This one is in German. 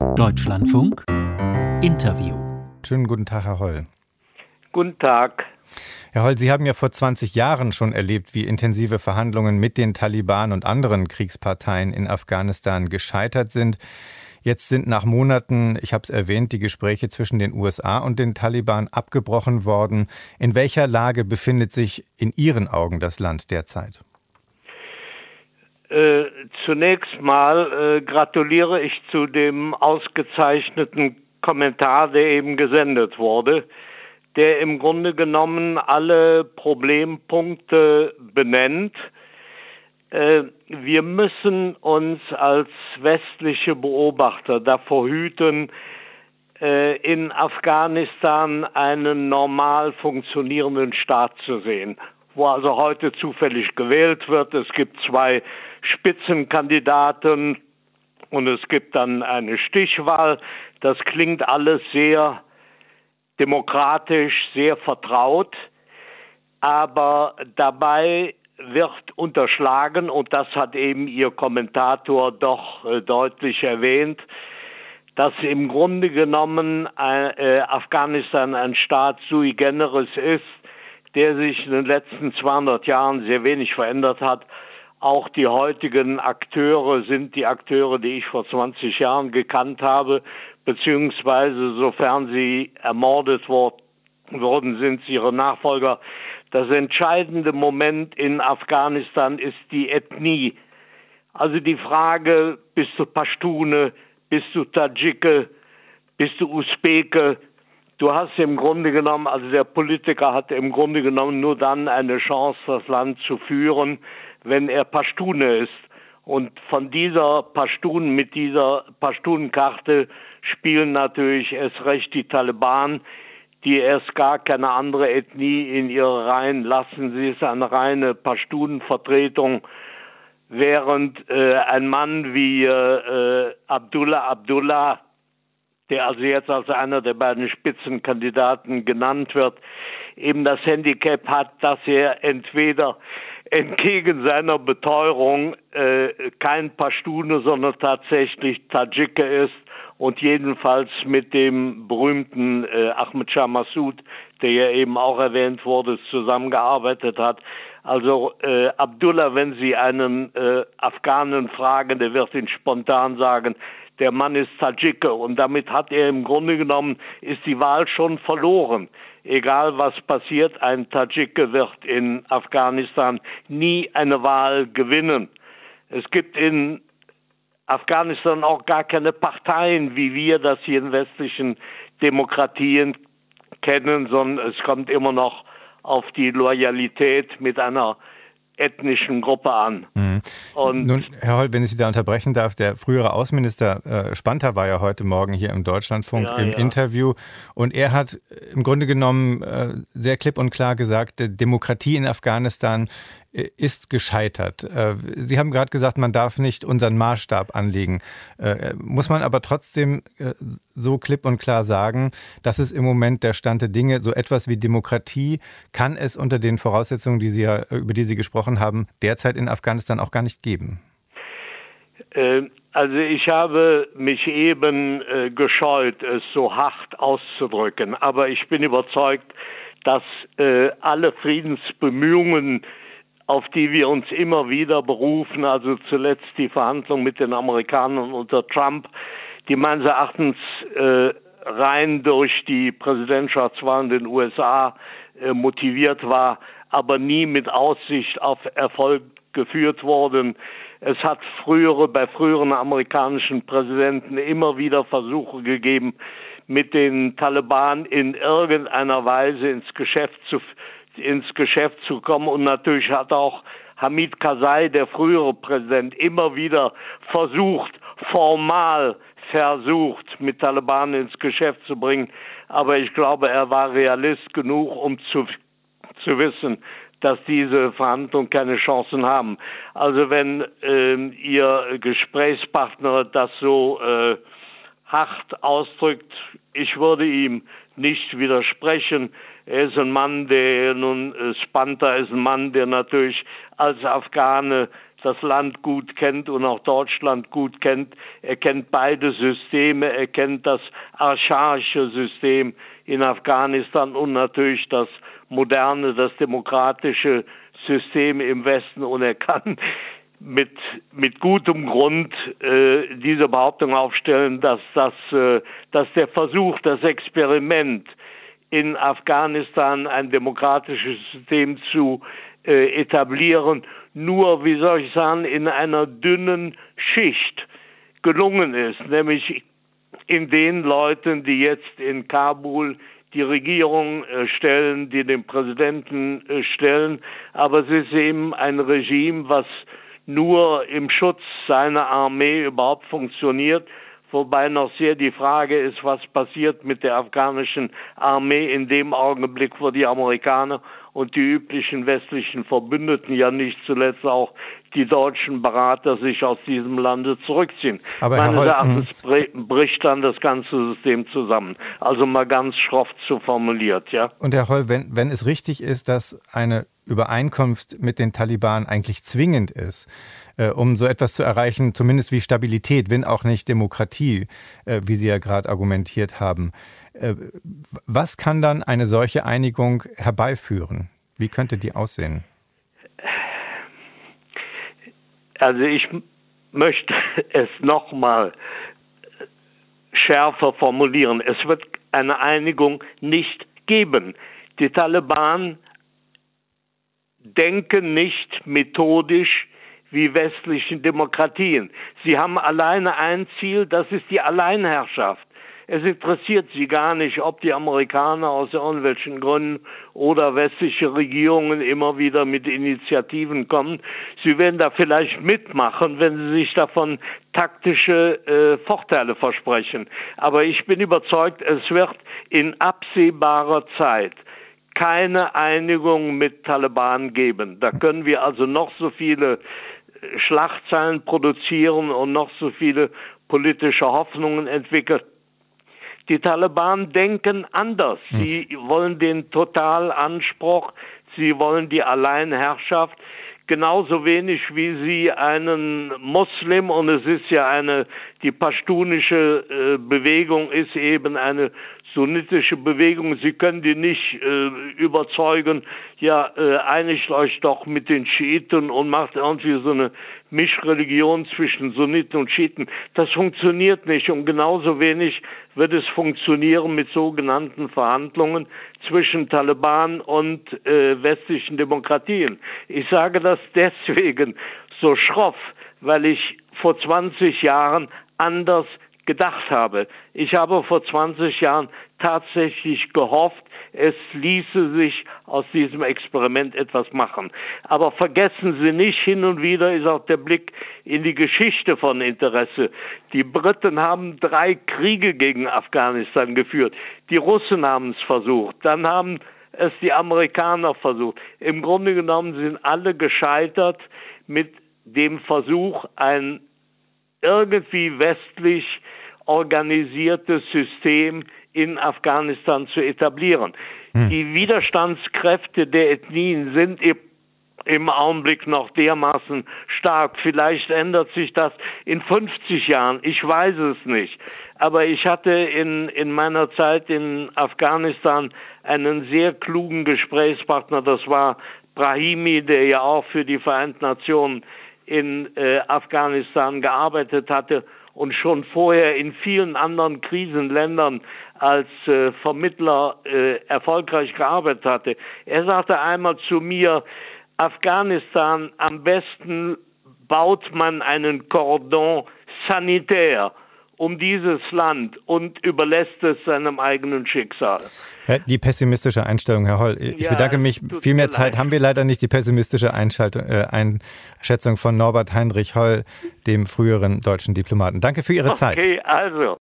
Deutschlandfunk Interview. Schönen guten Tag, Herr Holl. Guten Tag. Herr Holl, Sie haben ja vor 20 Jahren schon erlebt, wie intensive Verhandlungen mit den Taliban und anderen Kriegsparteien in Afghanistan gescheitert sind. Jetzt sind nach Monaten, ich habe es erwähnt, die Gespräche zwischen den USA und den Taliban abgebrochen worden. In welcher Lage befindet sich in Ihren Augen das Land derzeit? Zunächst mal gratuliere ich zu dem ausgezeichneten Kommentar, der eben gesendet wurde, der im Grunde genommen alle Problempunkte benennt. Wir müssen uns als westliche Beobachter davor hüten, in Afghanistan einen normal funktionierenden Staat zu sehen, wo also heute zufällig gewählt wird. Es gibt 2 Spitzenkandidaten und es gibt dann eine Stichwahl. Das klingt alles sehr demokratisch, sehr vertraut, aber dabei wird unterschlagen, und das hat eben Ihr Kommentator doch deutlich erwähnt, dass im Grunde genommen Afghanistan ein Staat sui generis ist, der sich in den letzten 200 Jahren sehr wenig verändert hat. Auch die heutigen Akteure sind die Akteure, die ich vor 20 Jahren gekannt habe, beziehungsweise sofern sie ermordet worden sind, ihre Nachfolger. Das entscheidende Moment in Afghanistan ist die Ethnie. Also die Frage, bist du Pashtune, bist du Tadschike, bist du Usbeke? Du hast im Grunde genommen, also der Politiker hat im Grunde genommen nur dann eine Chance, das Land zu führen, wenn er Pashtune ist. Und von dieser mit dieser Pashtunenkarte spielen natürlich erst recht die Taliban, die erst gar keine andere Ethnie in ihre Reihen lassen. Sie ist eine reine Pashtunenvertretung, während ein Mann wie Abdullah, der also jetzt als einer der beiden Spitzenkandidaten genannt wird, eben das Handicap hat, dass er entweder entgegen seiner Beteuerung kein Pashtune, sondern tatsächlich Tadschike ist und jedenfalls mit dem berühmten Ahmad Shah Massoud, der ja eben auch erwähnt wurde, zusammengearbeitet hat. Also Abdullah, wenn Sie einen Afghanen fragen, der wird Ihnen spontan sagen, der Mann ist Tadschike, und damit hat er im Grunde genommen, ist die Wahl schon verloren. Egal was passiert, ein Tadschike wird in Afghanistan nie eine Wahl gewinnen. Es gibt in Afghanistan auch gar keine Parteien, wie wir das hier in westlichen Demokratien kennen, sondern es kommt immer noch auf die Loyalität mit einer ethnischen Gruppe an. Und nun, Herr Holl, wenn ich Sie da unterbrechen darf, der frühere Außenminister Spanter war ja heute Morgen hier im Deutschlandfunk im Interview, und er hat im Grunde genommen sehr klipp und klar gesagt, Demokratie in Afghanistan ist gescheitert. Sie haben gerade gesagt, man darf nicht unseren Maßstab anlegen. Muss man aber trotzdem so klipp und klar sagen, das ist im Moment der Stand der Dinge. So etwas wie Demokratie kann es unter den Voraussetzungen, über die Sie gesprochen haben, derzeit in Afghanistan auch gar nicht geben. Also ich habe mich eben gescheut, es so hart auszudrücken. Aber ich bin überzeugt, dass alle Friedensbemühungen, auf die wir uns immer wieder berufen, also zuletzt die Verhandlungen mit den Amerikanern unter Trump, die meines Erachtens rein durch die Präsidentschaftswahl in den USA motiviert war, aber nie mit Aussicht auf Erfolg geführt wurden. Es hat bei früheren amerikanischen Präsidenten immer wieder Versuche gegeben, mit den Taliban in irgendeiner Weise ins Geschäft zu kommen. Und natürlich hat auch Hamid Karzai, der frühere Präsident, immer wieder formal versucht, mit Taliban ins Geschäft zu bringen. Aber ich glaube, er war Realist genug, um zu wissen, dass diese Verhandlungen keine Chancen haben. Also wenn Ihr Gesprächspartner das so hart ausdrückt, ich würde ihm nicht widersprechen. Er ist ein Mann, Spanter ist ein Mann, der natürlich als Afghane das Land gut kennt und auch Deutschland gut kennt. Er kennt beide Systeme, er kennt das archaische System in Afghanistan und natürlich das moderne, das demokratische System im Westen, und er kann mit gutem Grund diese Behauptung aufstellen, dass der Versuch, das Experiment in Afghanistan ein demokratisches System zu etablieren, nur, wie soll ich sagen, in einer dünnen Schicht gelungen ist, nämlich in den Leuten, die jetzt in Kabul die Regierung stellen, die den Präsidenten stellen. Aber es ist eben ein Regime, was nur im Schutz seiner Armee überhaupt funktioniert, wobei noch sehr die Frage ist, was passiert mit der afghanischen Armee in dem Augenblick, wo die Amerikaner und die üblichen westlichen Verbündeten, ja nicht zuletzt auch die deutschen Berater, sich aus diesem Lande zurückziehen. Aber meines Erachtens bricht dann das ganze System zusammen. Also mal ganz schroff zu formuliert, ja. Und Herr Holl, wenn es richtig ist, dass eine Übereinkunft mit den Taliban eigentlich zwingend ist, um so etwas zu erreichen, zumindest wie Stabilität, wenn auch nicht Demokratie, wie Sie ja gerade argumentiert haben. Was kann dann eine solche Einigung herbeiführen? Wie könnte die aussehen? Also ich möchte es nochmal schärfer formulieren. Es wird eine Einigung nicht geben. Die Taliban denken nicht methodisch wie westlichen Demokratien. Sie haben alleine ein Ziel, das ist die Alleinherrschaft. Es interessiert sie gar nicht, ob die Amerikaner aus irgendwelchen Gründen oder westliche Regierungen immer wieder mit Initiativen kommen. Sie werden da vielleicht mitmachen, wenn sie sich davon taktische Vorteile versprechen. Aber ich bin überzeugt, es wird in absehbarer Zeit keine Einigung mit Taliban geben. Da können wir also noch so viele Schlagzeilen produzieren und noch so viele politische Hoffnungen entwickeln. Die Taliban denken anders. Sie wollen den Totalanspruch, sie wollen die Alleinherrschaft, genauso wenig wie sie einen Muslim, und es ist ja die pashtunische Bewegung ist eben eine sunnitische Bewegung, sie können die nicht überzeugen, ja, einigt euch doch mit den Schiiten und macht irgendwie so eine Mischreligion zwischen Sunniten und Schiiten. Das funktioniert nicht, und genauso wenig wird es funktionieren mit sogenannten Verhandlungen zwischen Taliban und westlichen Demokratien. Ich sage das deswegen so schroff, weil ich vor 20 Jahren anders gedacht habe. Ich habe vor 20 Jahren tatsächlich gehofft, es ließe sich aus diesem Experiment etwas machen. Aber vergessen Sie nicht, hin und wieder ist auch der Blick in die Geschichte von Interesse. Die Briten haben 3 Kriege gegen Afghanistan geführt. Die Russen haben es versucht. Dann haben es die Amerikaner versucht. Im Grunde genommen sind alle gescheitert mit dem Versuch, ein irgendwie westlich organisiertes System in Afghanistan zu etablieren. Die Widerstandskräfte der Ethnien sind im Augenblick noch dermaßen stark. Vielleicht ändert sich das in 50 Jahren. Ich weiß es nicht. Aber ich hatte in meiner Zeit in Afghanistan einen sehr klugen Gesprächspartner. Das war Brahimi, der ja auch für die Vereinten Nationen in Afghanistan gearbeitet hatte und schon vorher in vielen anderen Krisenländern als Vermittler erfolgreich gearbeitet hatte. Er sagte einmal zu mir, Afghanistan, am besten baut man einen Cordon sanitaire um dieses Land und überlässt es seinem eigenen Schicksal. Die pessimistische Einstellung, Herr Holl. Ich bedanke mich. Viel mehr Zeit haben wir leider nicht. Die pessimistische Einschätzung von Norbert Heinrich Holl, dem früheren deutschen Diplomaten. Danke für Ihre Zeit. Okay, also.